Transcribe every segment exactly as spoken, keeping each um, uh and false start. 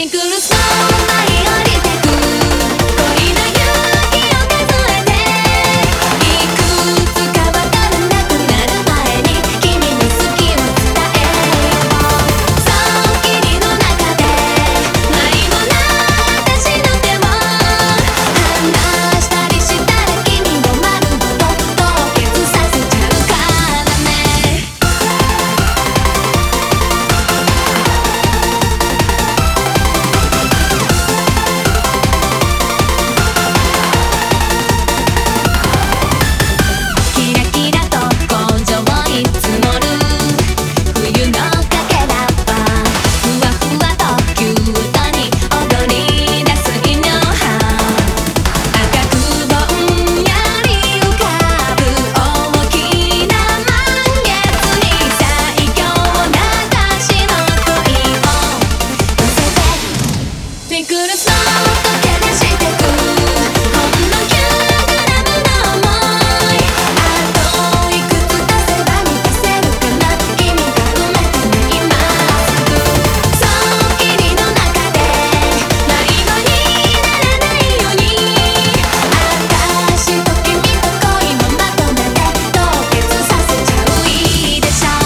Twinkle Star 舞い降りてく恋の勇気を数えていくつかわからなくなる前に君に好きを伝えそう霧の中で迷子な私の手を離したりしたら君を丸ごと凍結させちゃうからねキラキラと根性に積もる冬のかけらっぱふわふわとキュートに踊り出すイニョハ赤くぼんやり浮かぶ大きな満月に最強な私の恋を乗せて Twinkle Star 溶け出してくほんのきゅうグラムの想いあといくつ足せば満たせるかな君が埋めてね今すぐそう霧の中で迷子にならないように私と君と恋もまとめて凍結させちゃういいでしょ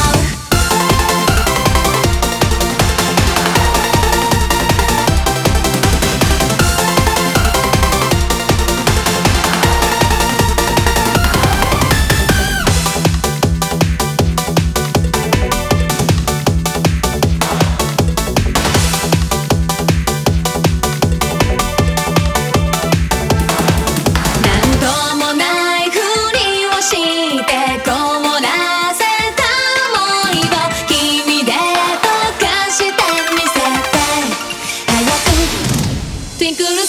なんともないふりをして凍らせた想いを君で溶かしてみせて早く Twinkle